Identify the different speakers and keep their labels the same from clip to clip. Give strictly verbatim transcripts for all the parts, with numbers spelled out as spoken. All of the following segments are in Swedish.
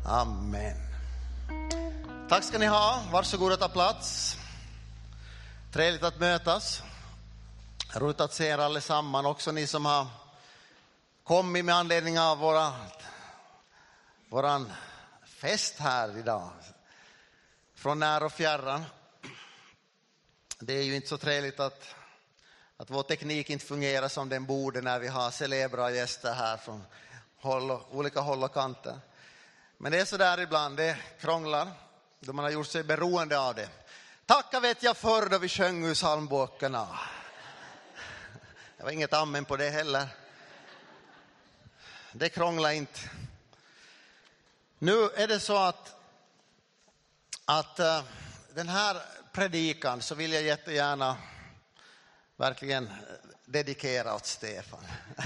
Speaker 1: Amen. Tack ska ni ha. Varsågod att ta plats. Trevligt att mötas. Roligt att se er allesamman. Också ni som har kommit med anledning av våra, våran fest här idag. Från när och fjärran. Det är ju inte så trevligt att, att vår teknik inte fungerar som den borde när vi har celebra gäster här från håll och, olika håll och kanter. Men det är så där ibland, det krånglar då man har gjort sig beroende av det. Tacka vet jag förr då vi sjöng ur psalmböckerna. Det var inget amen på det heller. Det krånglar inte. Nu är det så att, att uh, den här predikan så vill jag jättegärna verkligen dedikera åt Stefan.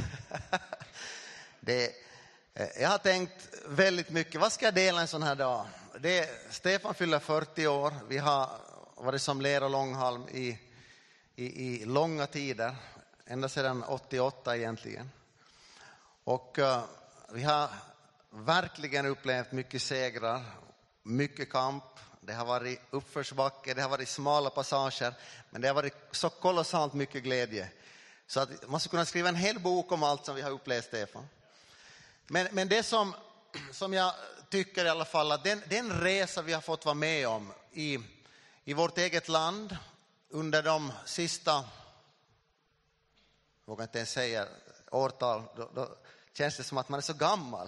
Speaker 1: det, jag har tänkt väldigt mycket, vad ska jag dela en sån här dag? Det, Stefan fyller fyrtio år, vi har varit som ler och långhalm i, i, i långa tider, ända sedan åttioåtta egentligen. Och uh, vi har verkligen upplevt mycket segrar, mycket kamp. Det har varit uppförsbacke, det har varit smala passager, men det har varit så kolossalt mycket glädje. Så att man ska kunna skriva en hel bok om allt som vi har upplevt, Stefan. Men, men det som, som jag tycker i alla fall, att den, den resa vi har fått vara med om i, i vårt eget land under de sista, jag vågar inte ens säga årtal, då, då känns det som att man är så gammal.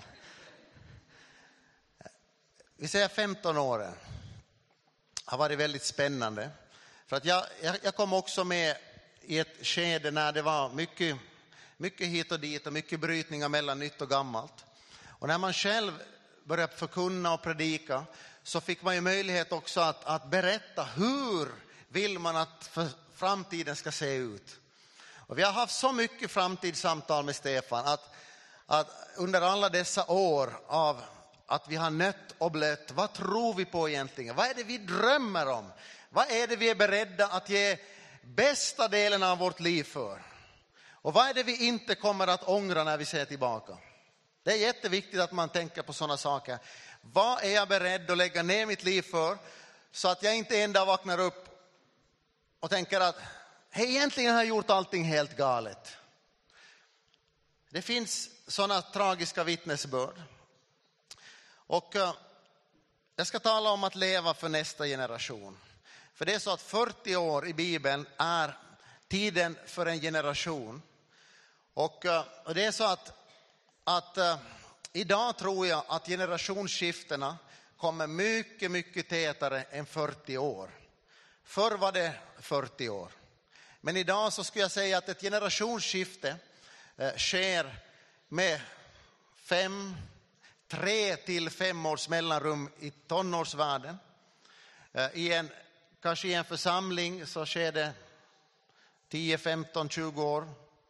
Speaker 1: Vi säger femton år. Har varit väldigt spännande. För att jag, jag, jag kom också med i ett skede när det var mycket, mycket hit och dit och mycket brytningar mellan nytt och gammalt. Och när man själv började förkunna och predika så fick man ju möjlighet också att, att berätta hur vill man att för framtiden ska se ut. Och vi har haft så mycket framtidssamtal med Stefan att, att under alla dessa år av att vi har nött och blött. Vad tror vi på egentligen? Vad är det vi drömmer om? Vad är det vi är beredda att ge bästa delen av vårt liv för? Och vad är det vi inte kommer att ångra när vi ser tillbaka? Det är jätteviktigt att man tänker på sådana saker. Vad är jag beredd att lägga ner mitt liv för? Så att jag inte en dag vaknar upp och tänker att hej, egentligen har jag gjort allting helt galet. Det finns sådana tragiska vittnesbörd. Och uh, jag ska tala om att leva för nästa generation. För det är så att fyrtio år i Bibeln är tiden för en generation. Och, uh, och det är så att, att uh, idag tror jag att generationsskiftena kommer mycket, mycket tätare än fyrtio år. Förr var det fyrtio år. Men idag så skulle jag säga att ett generationsskifte uh, sker med fem Tre till fem års mellanrum i tonårsvärlden. I en, kanske i en församling så sker det tio, femton, tjugo år.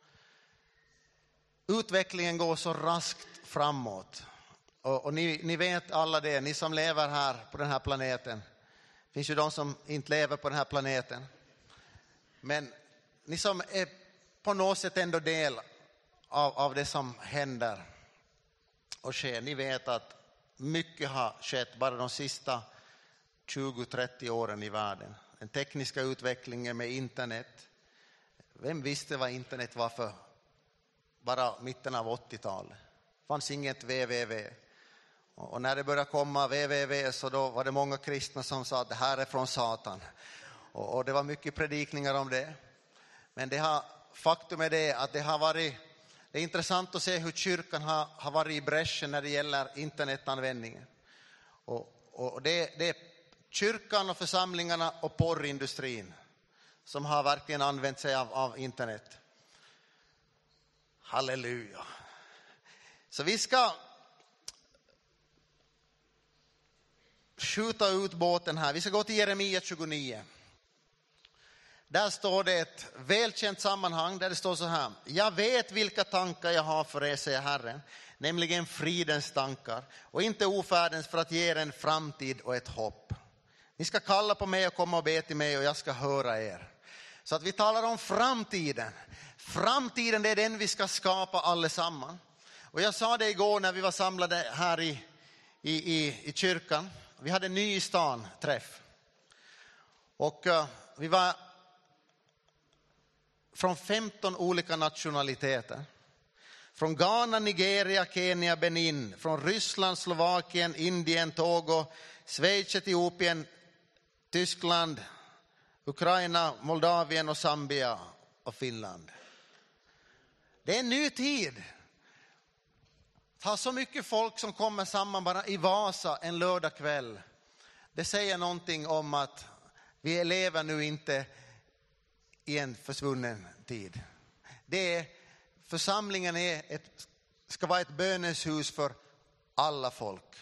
Speaker 1: Utvecklingen går så raskt framåt. Och, och ni, ni vet alla det, ni som lever här på den här planeten. Det finns ju de som inte lever på den här planeten. Men ni som är på något sätt ändå del av, av det som händer och sker. Ni vet att mycket har skett bara de sista tjugo till trettio åren i världen. Den tekniska utvecklingen med internet. Vem visste vad internet var för bara mitten av åttiotalet? Det fanns inget www. Och när det började komma www så då var det många kristna som sa att det här är från Satan. Och, och det var mycket predikningar om det. Men det har, faktum är det att det har varit Det är intressant att se hur kyrkan har, har varit i bräschen när det gäller internetanvändningen. Och, och det, det är kyrkan och församlingarna och porrindustrin som har verkligen använt sig av, av internet. Halleluja. Så vi ska skjuta ut båten här. Vi ska gå till Jeremia tjugonio. Där står det ett välkänt sammanhang där det står så här. Jag vet vilka tankar jag har för er, säger Herren. Nämligen fridens tankar och inte ofärdens, för att ge er en framtid och ett hopp. Ni ska kalla på mig och komma och be till mig och jag ska höra er. Så att vi talar om framtiden. Framtiden, det är den vi ska skapa allesammans. Och jag sa det igår när vi var samlade här i, i, i, i kyrkan. Vi hade en ny i stan träff. Och uh, vi var från femton olika nationaliteter. Från Ghana, Nigeria, Kenya, Benin. Från Ryssland, Slovakien, Indien, Togo, Schweiz, Etiopien, Tyskland, Ukraina, Moldavien och Zambia och Finland. Det är en ny tid. Det har så mycket folk som kommer samman bara i Vasa en lördag kväll. Det säger någonting om att vi lever nu inte i en försvunnen tid. Det är, församlingen är ett, ska vara ett böneshus för alla folk.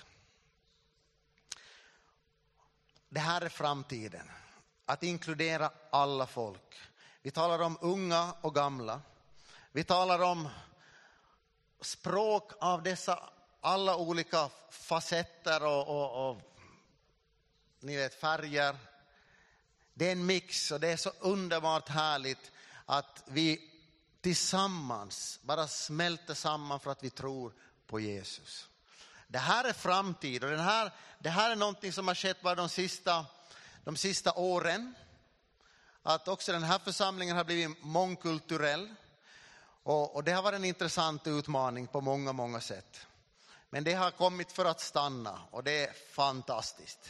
Speaker 1: Det här är framtiden. Att inkludera alla folk. Vi talar om unga och gamla. Vi talar om språk av dessa alla olika facetter och, och, och ni vet, färger. Det är en mix och det är så underbart härligt att vi tillsammans bara smälter samman för att vi tror på Jesus. Det här är framtid och den här, det här är någonting som har skett bara de sista, de sista åren. Att också den här församlingen har blivit mångkulturell. Och, och det har varit en intressant utmaning på många, många sätt. Men det har kommit för att stanna och det är fantastiskt.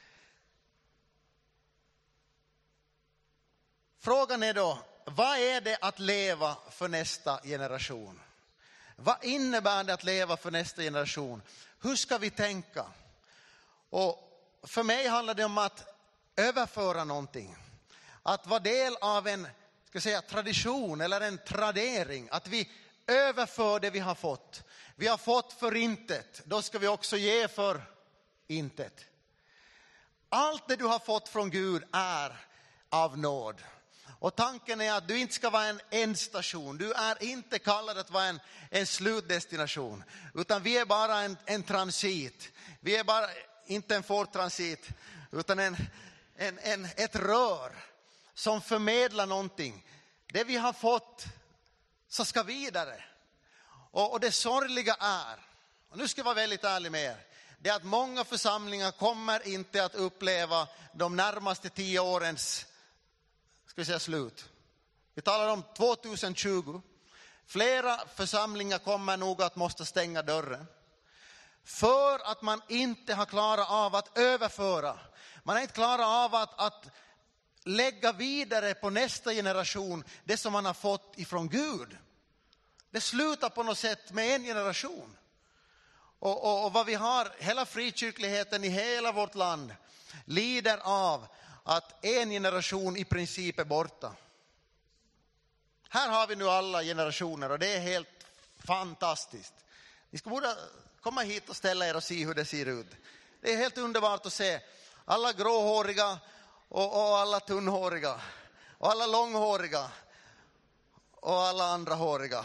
Speaker 1: Frågan är då, vad är det att leva för nästa generation? Vad innebär det att leva för nästa generation? Hur ska vi tänka? Och för mig handlar det om att överföra någonting. Att vara del av en, ska säga, tradition eller en tradering. Att vi överför det vi har fått. Vi har fått för intet. Då ska vi också ge för intet. Allt det du har fått från Gud är av nåd. Och tanken är att du inte ska vara en ändstation. Du är inte kallad att vara en, en slutdestination. Utan vi är bara en, en transit. Vi är bara inte en fortransit. Utan en, en, en, ett rör som förmedlar någonting. Det vi har fått så ska vidare. Och, och det sorgliga är, och nu ska jag vara väldigt ärlig med er. Det är att många församlingar kommer inte att uppleva de närmaste tio årens ska vi säga slut. Vi talar om tjugohundratjugo. Flera församlingar kommer nog att måste stänga dörren. För att man inte har klarat av att överföra. Man har inte klarat av att, att lägga vidare på nästa generation det som man har fått ifrån Gud. Det slutar på något sätt med en generation. Och, och, och vad vi har, hela frikyrkligheten i hela vårt land lider av att en generation i princip är borta. Här har vi nu alla generationer och det är helt fantastiskt. Ni ska borde komma hit och ställa er och se hur det ser ut. Det är helt underbart att se alla gråhåriga och, och alla tunnhåriga och alla långhåriga och alla andra håriga.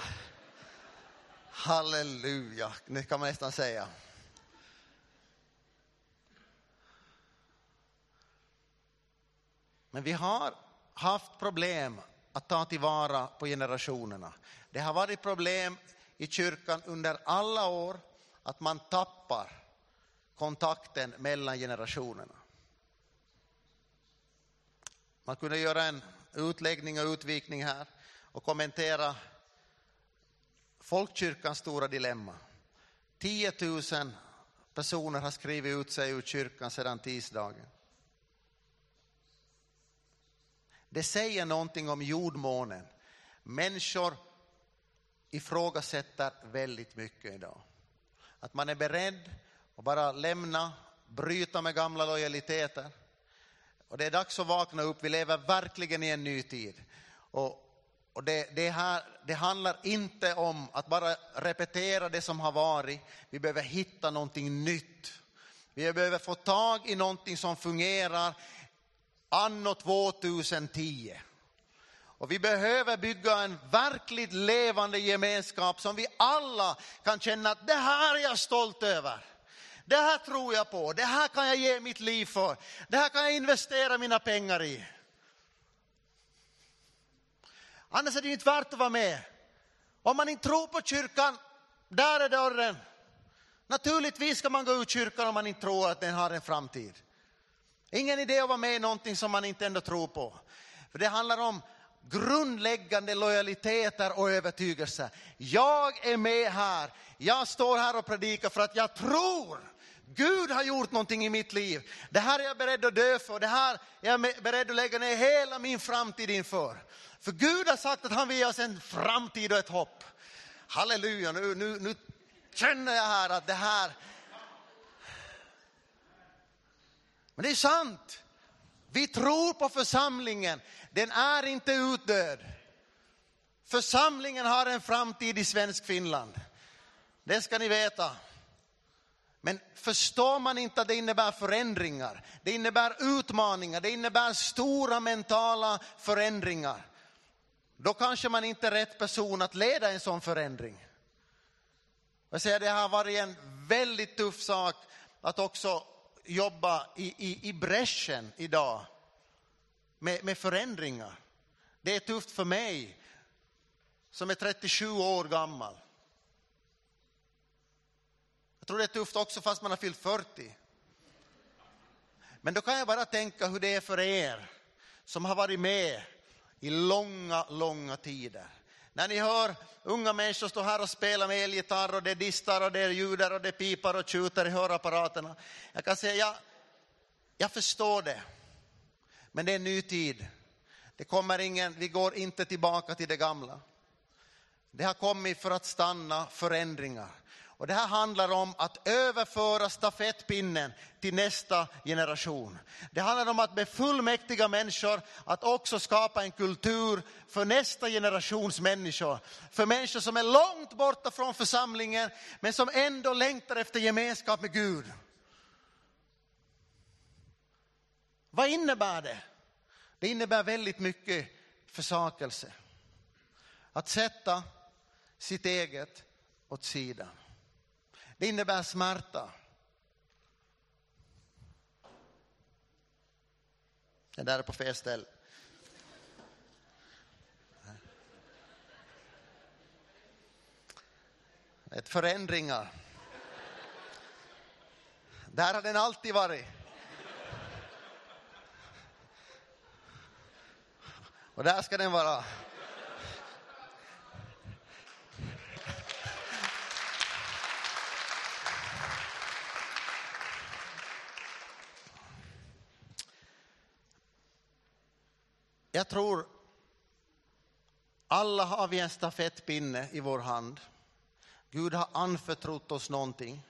Speaker 1: Halleluja, det kan man nästan säga. Men vi har haft problem att ta tillvara på generationerna. Det har varit problem i kyrkan under alla år att man tappar kontakten mellan generationerna. Man kunde göra en utläggning och utvikning här och kommentera folkkyrkans stora dilemma. tio tusen personer har skrivit ut sig ur kyrkan sedan tisdagen. Det säger någonting om jordmånen. Människor ifrågasätter väldigt mycket idag. Att man är beredd att bara lämna, bryta med gamla lojaliteter. Och det är dags att vakna upp. Vi lever verkligen i en ny tid. Och, och det, det, här, det handlar inte om att bara repetera det som har varit. Vi behöver hitta någonting nytt. Vi behöver få tag i någonting som fungerar anno tjugohundratio. Och vi behöver bygga en verkligt levande gemenskap som vi alla kan känna att det här är jag stolt över. Det här tror jag på. Det här kan jag ge mitt liv för. Det här kan jag investera mina pengar i. Annars är det inte värt att vara med. Om man inte tror på kyrkan, där är dörren. Naturligtvis ska man gå ur kyrkan om man inte tror att den har en framtid. Ingen idé att vara med i någonting som man inte ändå tror på. För det handlar om grundläggande lojaliteter och övertygelser. Jag är med här. Jag står här och predikar för att jag tror Gud har gjort någonting i mitt liv. Det här är jag beredd att dö för. Det här är jag beredd att lägga ner hela min framtid inför. För Gud har sagt att han vill ge oss en framtid och ett hopp. Halleluja, nu, nu, nu känner jag här att det här... Men det är sant. Vi tror på församlingen. Den är inte utdöd. Församlingen har en framtid i svensk Finland. Det ska ni veta. Men förstår man inte att det innebär förändringar, det innebär utmaningar, det innebär stora mentala förändringar, då kanske man inte är rätt person att leda en sån förändring. Jag säger, det har varit en väldigt tuff sak att också jobba i, i, i bräschen idag med, med förändringar. Det är tufft för mig som är trettiosju år gammal. Jag tror det är tufft också fast man har fyllt fyrtio. Men då kan jag bara tänka hur det är för er som har varit med i långa, långa tider. När ni hör unga människor stå här och spela med elgitarr och det distar och det ljudar och det pipar och tjuter i hörapparaterna. Jag kan säga, jag, jag förstår det. Men det är en ny tid. Det kommer ingen, vi går inte tillbaka till det gamla. Det har kommit för att stanna förändringar. Och det här handlar om att överföra stafettpinnen till nästa generation. Det handlar om att med fullmäktiga människor att också skapa en kultur för nästa generations människor. För människor som är långt borta från församlingen men som ändå längtar efter gemenskap med Gud. Vad innebär det? Det innebär väldigt mycket försakelse. Att sätta sitt eget åt sidan. Det innebär smärta. Det där är på fel ställe. Ett förändringar. Där har den alltid varit. Och där ska den vara. Jag tror alla har vi en stafettpinne i vår hand. Gud har anförtrott oss någonting.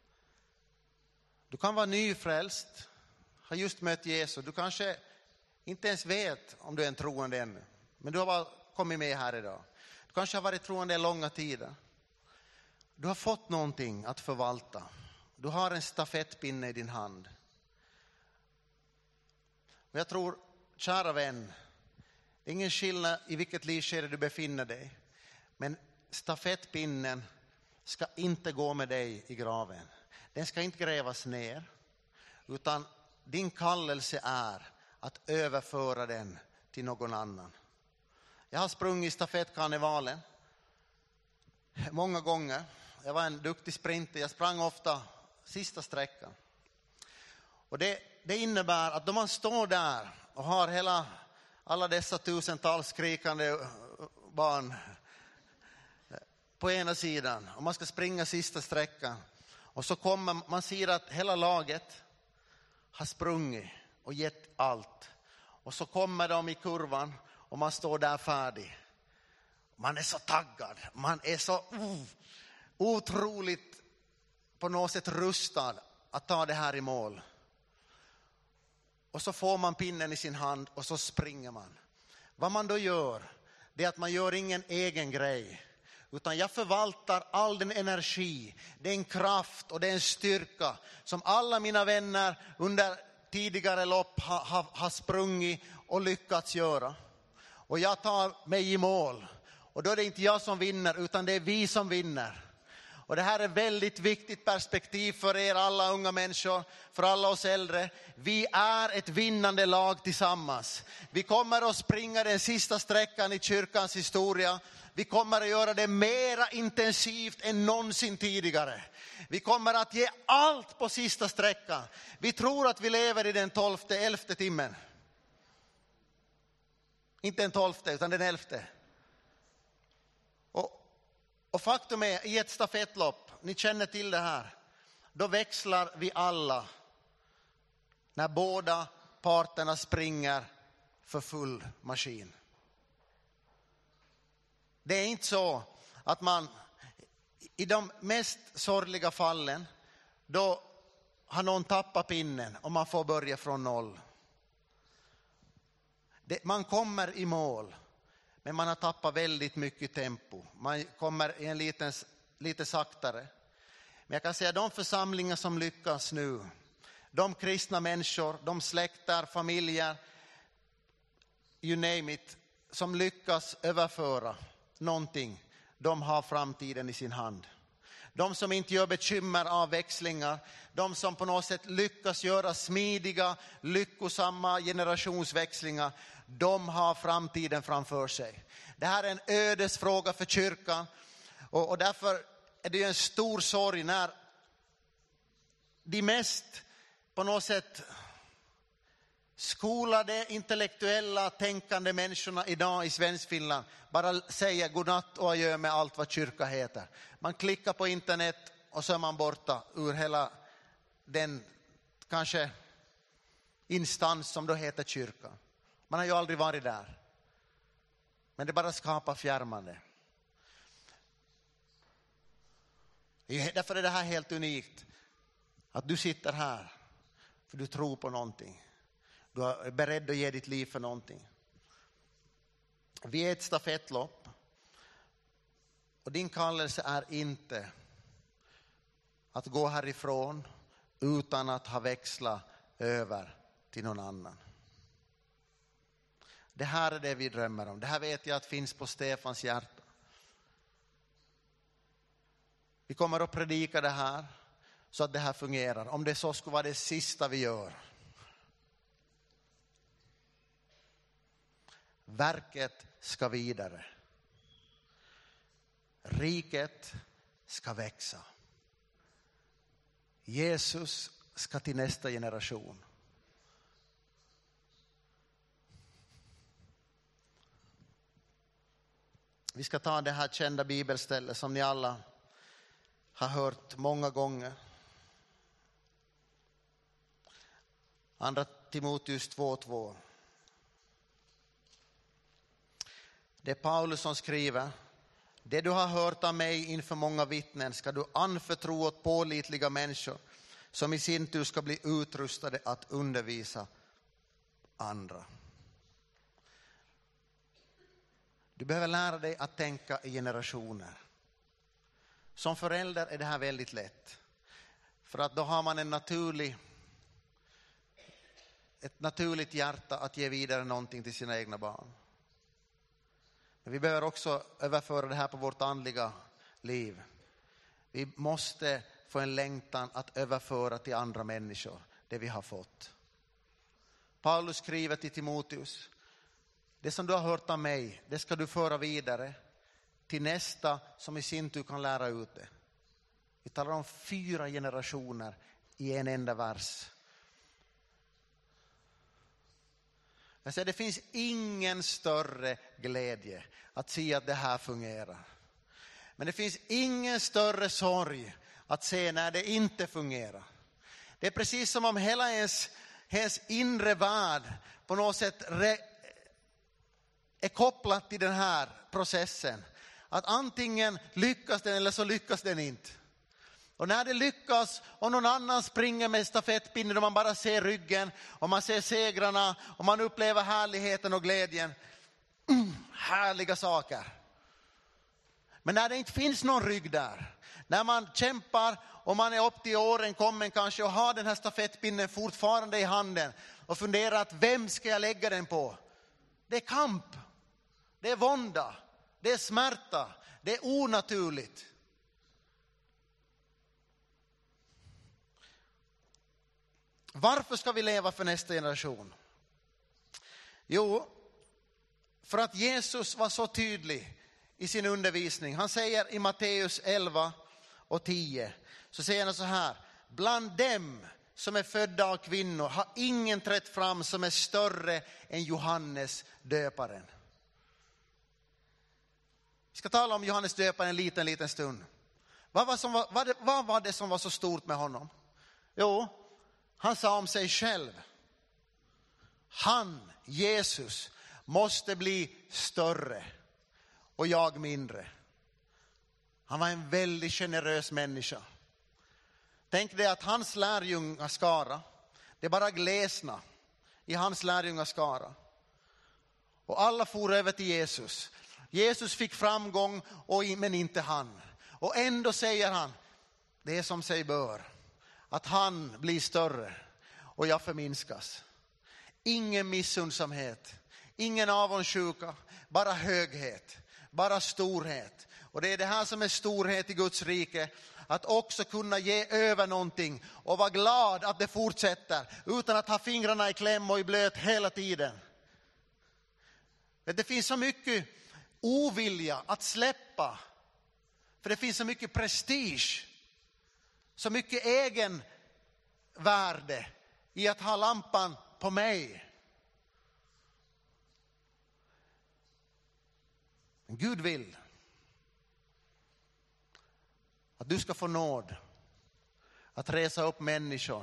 Speaker 1: Du kan vara nyfrälst, har just mött Jesus. Du kanske inte ens vet om du är en troende ännu. Men du har bara kommit med här idag. Du kanske har varit troende i långa tider. Du har fått någonting att förvalta. Du har en stafettpinne i din hand. Och jag tror, kära vän, det är ingen skillnad i vilket livskede du befinner dig. Men stafettpinnen ska inte gå med dig i graven. Den ska inte grävas ner. Utan din kallelse är att överföra den till någon annan. Jag har sprungit stafettkarnevalen många gånger. Jag var en duktig sprinter. Jag sprang ofta sista sträckan. Och det, det innebär att då man står där och har hela... alla dessa tusentals skrikande barn på ena sidan. Och man ska springa sista sträckan. Och så kommer man ser att hela laget har sprungit och gett allt. Och så kommer de i kurvan och man står där färdig. Man är så taggad. Man är så uh, otroligt på något sätt rustad att ta det här i mål. Och så får man pinnen i sin hand och så springer man. Vad man då gör, det är att man gör ingen egen grej. Utan jag förvaltar all den energi, den kraft och den styrka som alla mina vänner under tidigare lopp har, har, har sprungit och lyckats göra. Och jag tar mig i mål. Och då är det inte jag som vinner utan det är vi som vinner. Och det här är väldigt viktigt perspektiv för er alla unga människor, för alla oss äldre. Vi är ett vinnande lag tillsammans. Vi kommer att springa den sista sträckan i kyrkans historia. Vi kommer att göra det mera intensivt än någonsin tidigare. Vi kommer att ge allt på sista sträckan. Vi tror att vi lever i den tolfte, elfte timmen. Inte den tolfte utan den elfte. Och, och faktum är, i ett stafettlopp, ni känner till det här, då växlar vi alla när båda parterna springer för full maskin. Det är inte så att man i de mest sorgliga fallen, då har någon tappat pinnen och man får börja från noll. Det, man kommer i mål, men man har tappat väldigt mycket tempo. Man kommer i en liten, lite saktare. Men jag kan säga, de församlingar som lyckas nu, de kristna människor, de släkter, familjer, you name it, som lyckas överföra någonting, de har framtiden i sin hand. De som inte gör bekymmer av växlingar, de som på något sätt lyckas göra smidiga, lyckosamma generationsväxlingar, de har framtiden framför sig. Det här är en ödesfråga för kyrkan, och, och därför är det ju en stor sorg när de mest på något sätt skolade, intellektuella, tänkande människorna idag i Svenskfinland bara säger godnatt och adjö med allt vad kyrka heter. Man klickar på internet och så är man borta ur hela den kanske instans som då heter kyrka. Man har ju aldrig varit där. Men det bara skapar fjärmande. Därför är det här helt unikt. Att du sitter här för du tror på någonting. Du är beredd att ge ditt liv för någonting. Vi är ett stafettlopp. Och din kallelse är inte att gå härifrån utan att ha växlat över till någon annan. Det här är det vi drömmer om. Det här vet jag att finns på Stefans hjärta. Vi kommer att predika det här så att det här fungerar. Om det så skulle vara det sista vi gör. Verket ska vidare. Riket ska växa. Jesus ska till nästa generation. Vi ska ta det här kända bibelstället som ni alla har hört många gånger. Andra Timoteus två två. Det är Paulus som skriver: det du har hört av mig inför många vittnen ska du anförtro åt pålitliga människor som i sin tur ska bli utrustade att undervisa andra. Du behöver lära dig att tänka i generationer. Som förälder är det här väldigt lätt. För att då har man en naturlig, ett naturligt hjärta att ge vidare någonting till sina egna barn. Men vi behöver också överföra det här på vårt andliga liv. Vi måste få en längtan att överföra till andra människor det vi har fått. Paulus skriver till Timoteus: det som du har hört av mig, det ska du föra vidare till nästa som i sin tur kan lära ut det. Vi talar om fyra generationer i en enda vers. Jag säger, det finns ingen större glädje att se att det här fungerar. Men det finns ingen större sorg att se när det inte fungerar. Det är precis som om hela ens, ens inre värld på något sätt re, är kopplat till den här processen. Att antingen lyckas den eller så lyckas den inte. Och när det lyckas och någon annan springer med stafettpinnen och man bara ser ryggen och man ser segrarna och man upplever härligheten och glädjen. Mm, härliga saker. Men när det inte finns någon rygg där, när man kämpar och man är upp till åren kommen kanske och har den här stafettpinnen fortfarande i handen och funderar att vem ska jag lägga den på? Det är kamp, det är vånda, det är smärta, det är onaturligt. Varför ska vi leva för nästa generation? Jo, för att Jesus var så tydlig i sin undervisning. Han säger i Matteus elva och tio, så säger han så här: bland dem som är födda av kvinnor har ingen trätt fram som är större än Johannes döparen. Vi ska tala om Johannes döparen en liten, liten stund. Vad var, som var, vad, det, vad var det som var så stort med honom? Jo, han sa om sig själv: han, Jesus, måste bli större och jag mindre. Han var en väldigt generös människa. Tänk dig att hans lärjungaskara, det bara glesna i hans lärjungaskara. Och alla for över till Jesus. Jesus fick framgång, och, men inte han. Och ändå säger han, det är som sig bör, att han blir större och jag förminskas. Ingen missundsamhet, ingen avundsjuka, bara höghet, bara storhet. Och det är det här som är storhet i Guds rike. Att också kunna ge över någonting och vara glad att det fortsätter utan att ha fingrarna i kläm och i blöt hela tiden. Men det finns så mycket ovilja att släppa. För det finns så mycket prestige, så mycket egen värde i att ha lampan på mig. Men Gud vill att du ska få nåd att resa upp människor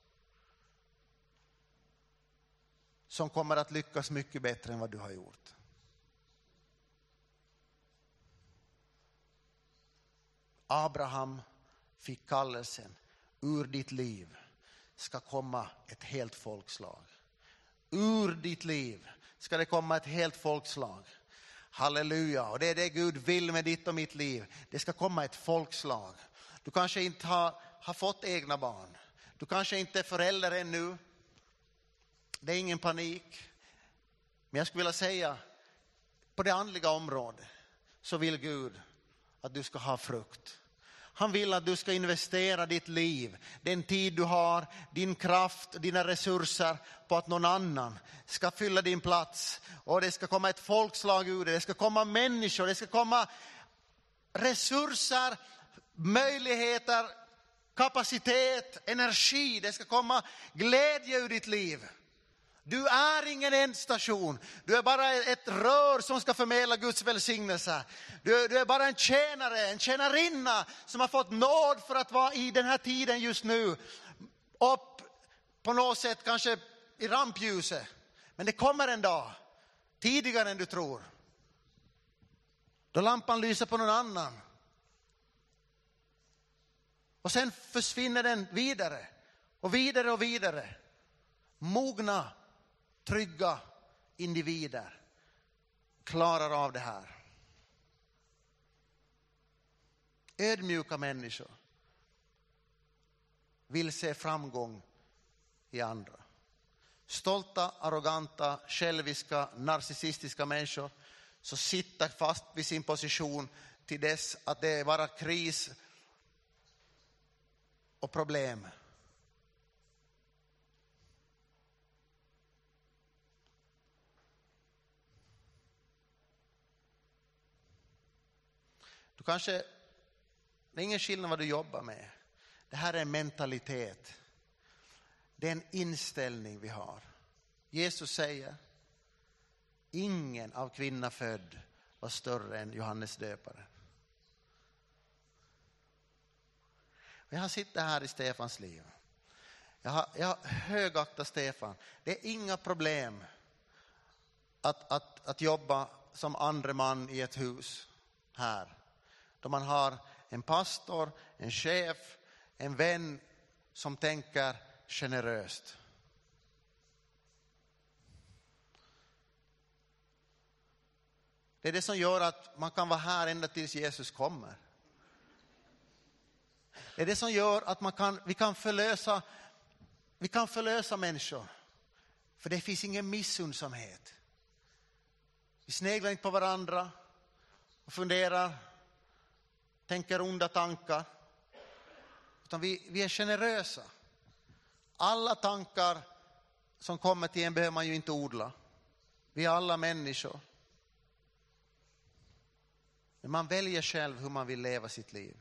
Speaker 1: som kommer att lyckas mycket bättre än vad du har gjort. Abraham fick kallelsen: ur ditt liv ska komma ett helt folkslag. Ur ditt liv ska det komma ett helt folkslag. Halleluja. Och det är det Gud vill med ditt och mitt liv. Det ska komma ett folkslag. Du kanske inte har, har fått egna barn. Du kanske inte är förälder ännu. Det är ingen panik. Men jag skulle vilja säga, på det andliga området så vill Gud att du ska ha frukt. Han vill att du ska investera ditt liv, den tid du har, din kraft, dina resurser på att någon annan ska fylla din plats. Och det ska komma ett folkslag ur det. Det ska komma människor, det ska komma resurser, möjligheter, kapacitet, energi. Det ska komma glädje ur ditt liv. Du är ingen ändstation. Du är bara ett rör som ska förmedla Guds välsignelse. Du, du är bara en tjänare, en tjänarinna som har fått nåd för att vara i den här tiden just nu. Upp på något sätt kanske i rampljuset. Men det kommer en dag, tidigare än du tror, då lampan lyser på någon annan. Och sen försvinner den vidare och vidare och vidare. Mogna, trygga individer klarar av det här. Ödmjuka människor vill se framgång i andra. Stolta, arroganta, själviska, narcissistiska människor så sitter fast vid sin position till dess att det är bara kris och problem. Du kanske, det är ingen skillnad vad du jobbar med. Det här är en mentalitet. Det är en inställning vi har. Jesus säger: ingen av kvinna född var större än Johannes döparen. Jag har suttit här i Stefans liv. Jag har, jag har högaktat Stefan. Det är inga problem att, att, att jobba som andre man i ett hus här. Då man har en pastor, en chef, en vän som tänker generöst. Det är det som gör att man kan vara här ända tills Jesus kommer. Det är det som gör att man kan, vi kan förlösa, vi kan förlösa människor. För det finns ingen missundsamhet. Vi sneglar inte på varandra och funderar, tänker onda tankar. Utan vi, vi är generösa. Alla tankar som kommer till en behöver man ju inte odla. Vi är alla människor. Men man väljer själv hur man vill leva sitt liv.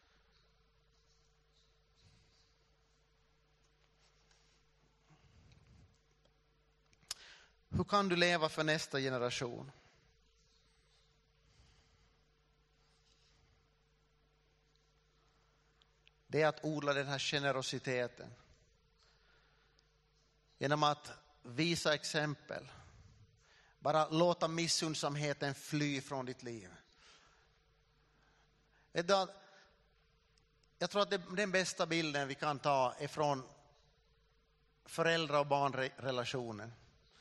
Speaker 1: Hur kan du leva för nästa generation? Det är att odla den här generositeten. Genom att visa exempel. Bara låta missundsamheten fly från ditt liv. Jag tror att den bästa bilden vi kan ta är från föräldrar- och barnrelationen.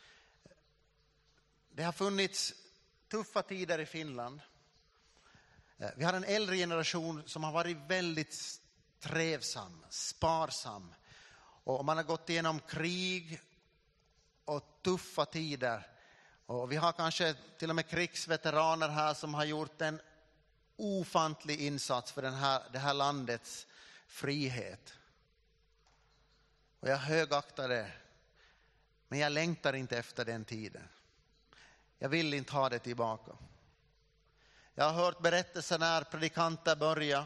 Speaker 1: Det har funnits tuffa tider i Finland. Vi har en äldre generation som har varit väldigt trevsam, sparsam. Och man har gått igenom krig och tuffa tider. Och vi har kanske till och med krigsveteraner här som har gjort en ofantlig insats för den här, det här landets frihet. Och jag högaktar det. Men jag längtar inte efter den tiden. Jag vill inte ha det tillbaka. Jag har hört berättelser när predikanter börjar.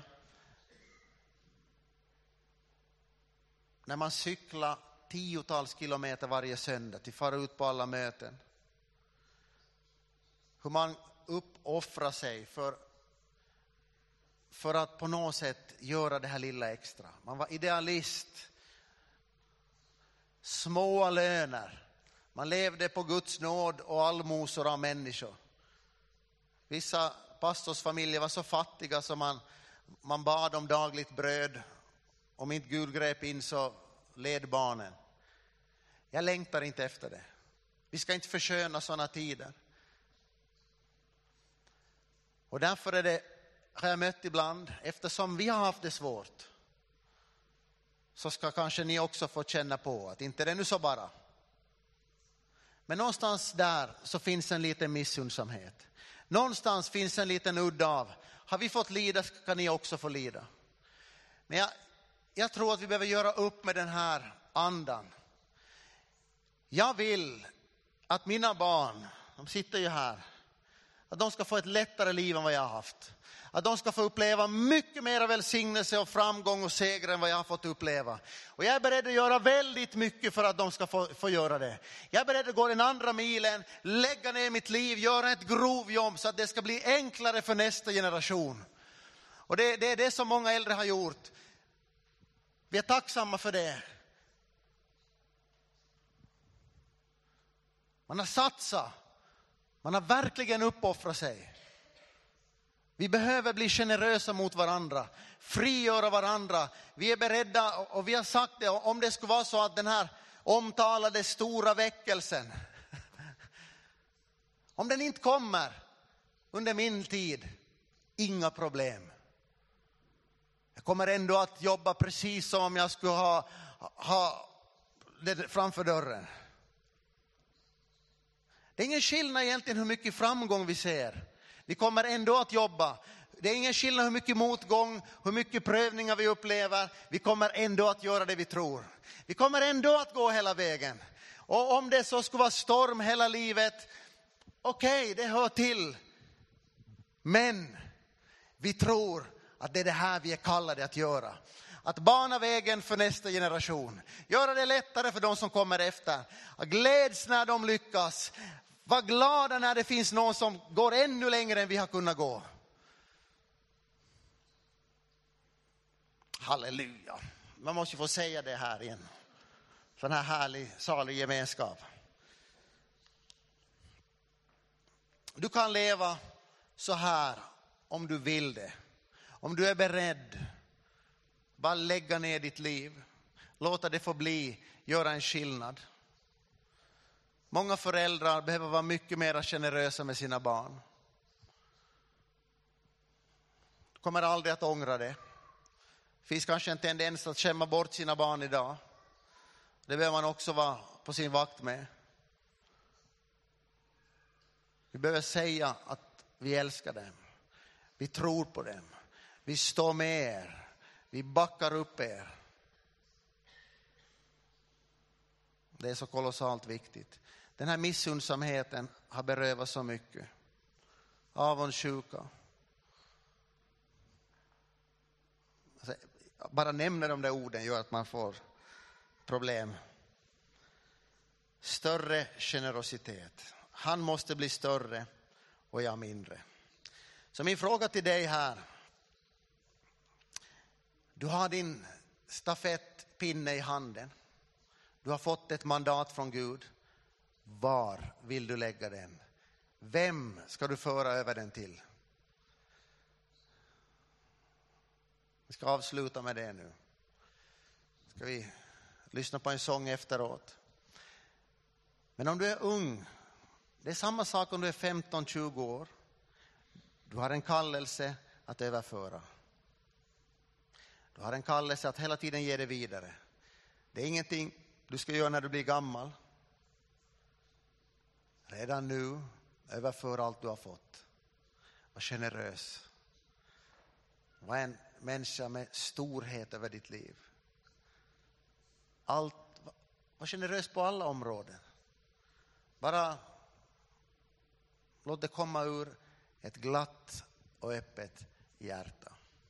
Speaker 1: När man cyklar tiotals kilometer varje söndag till fara ut på alla möten. Hur man uppoffrar sig för, för att på något sätt göra det här lilla extra. Man var idealist. Små löner. Man levde på Guds nåd och allmosor av människor. Vissa pastorsfamiljer var så fattiga som man, man bad om dagligt bröd. Om inte Gud grep in så led barnen. Jag längtar inte efter det. Vi ska inte försköna sådana tider. Och därför är det, har jag mött ibland, eftersom vi har haft det svårt, så ska kanske ni också få känna på att inte det är nu så bara. Men någonstans där så finns en liten missundsamhet. Någonstans finns en liten udd av. Har vi fått lida ska ni också få lida. Men jag, jag tror att vi behöver göra upp med den här andan. Jag vill att mina barn, de sitter ju här, att de ska få ett lättare liv än vad jag har haft. Att de ska få uppleva mycket mer välsignelse och framgång och seger än vad jag har fått uppleva. Och jag är beredd att göra väldigt mycket för att de ska få, få göra det. Jag är beredd att gå den andra milen, lägga ner mitt liv, göra ett grovjobb så att det ska bli enklare för nästa generation. Och det, det är det som många äldre har gjort. Vi är tacksamma för det. Man har satsat. Man har verkligen uppoffrat sig. Vi behöver bli generösa mot varandra. Frigöra varandra. Vi är beredda, och vi har sagt det, om det skulle vara så att den här omtalade stora väckelsen, om den inte kommer under min tid, inga problem. Jag kommer ändå att jobba precis som om jag skulle ha, ha det framför dörren. Det är ingen skillnad egentligen hur mycket framgång vi ser. Vi kommer ändå att jobba. Det är ingen skillnad hur mycket motgång, hur mycket prövningar vi upplever. Vi kommer ändå att göra det vi tror. Vi kommer ändå att gå hela vägen. Och om det så skulle vara storm hela livet, okej, okay, det hör till. Men vi tror att det är det här vi är kallade att göra. Att bana vägen för nästa generation. Göra det lättare för de som kommer efter. Gläds när de lyckas. Var glada när det finns någon som går ännu längre än vi har kunnat gå. Halleluja. Man måste ju få säga det här igen. Sån här härlig, salig gemenskap. Du kan leva så här om du vill det. Om du är beredd. Bara lägga ner ditt liv. Låta det få bli. Göra en skillnad. Många föräldrar behöver vara mycket mer generösa med sina barn. Du kommer aldrig att ångra det. Det finns kanske en tendens att skämma bort sina barn idag. Det behöver man också vara på sin vakt med. Vi behöver säga att vi älskar dem. Vi tror på dem. Vi står med er. Vi backar upp er. Det är så kolossalt viktigt. Den här missundsamheten har berövat så mycket. Avundsjuka. Alltså, bara nämna de där orden gör att man får problem. Större generositet. Han måste bli större och jag mindre. Så min fråga till dig här. Du har din stafettpinne i handen. Du har fått ett mandat från Gud. Var vill du lägga den? Vem ska du föra över den till? Vi ska avsluta med det nu. Ska vi lyssna på en sång efteråt. Men om du är ung, det är samma sak om du är femton tjugo år. Du har en kallelse att överföra. Du har en kallelse att hela tiden ge det vidare. Det är ingenting du ska göra när du blir gammal. Redan nu, överför allt du har fått. Var generös. Var en människa med storhet över ditt liv. Allt, var generös på alla områden. Bara låt det komma ur ett glatt och öppet hjärta.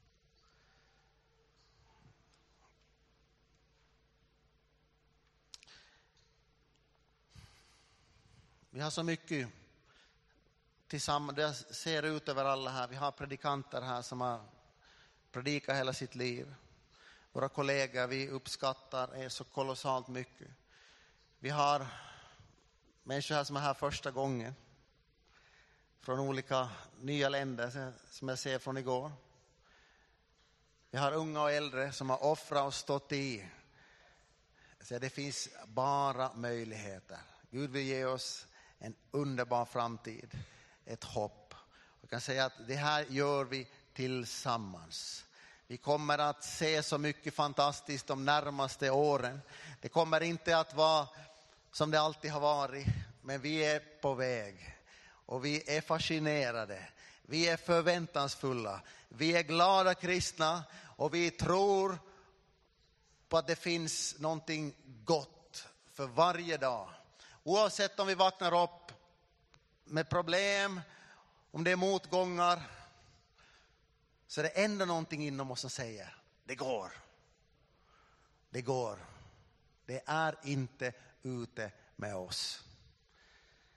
Speaker 1: Vi har så mycket tillsammans. Det ser ut över alla här. Vi har predikanter här som har predikat hela sitt liv. Våra kollegor vi uppskattar är så kolossalt mycket. Vi har människor här som är här första gången. Från olika nya länder som jag ser från igår. Vi har unga och äldre som har offrat och stått i. Så det finns bara möjligheter. Gud vill ge oss en underbar framtid. Ett hopp. Jag kan säga att det här gör vi tillsammans. Vi kommer att se så mycket fantastiskt de närmaste åren. Det kommer inte att vara som det alltid har varit. Men vi är på väg. Och vi är fascinerade. Vi är förväntansfulla. Vi är glada kristna. Och vi tror på att det finns någonting gott för varje dag. Oavsett om vi vaknar upp med problem, om det är motgångar, så är det ändå någonting inom oss som säger, det går. Det går. Det är inte ute med oss.